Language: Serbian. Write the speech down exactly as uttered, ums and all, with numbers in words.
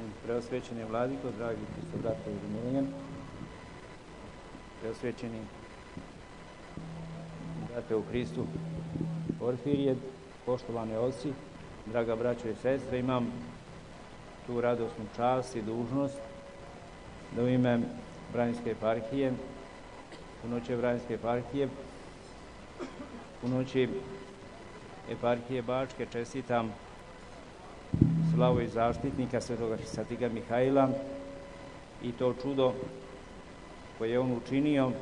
Preosvećeni vladiko, dragi Hristobrate Irinejan, preosvećeni brate u Hristu Porfirije, poštovane oci, draga braćo i sestre, imam tu radosnu čast i dužnost da u ime Vranjske eparhije, punoće Vranjske eparhije, punoći eparhije Bačke čestitam slavu i zaštitnika svetoga Svetog Mihajla i to čudo koje je on učinio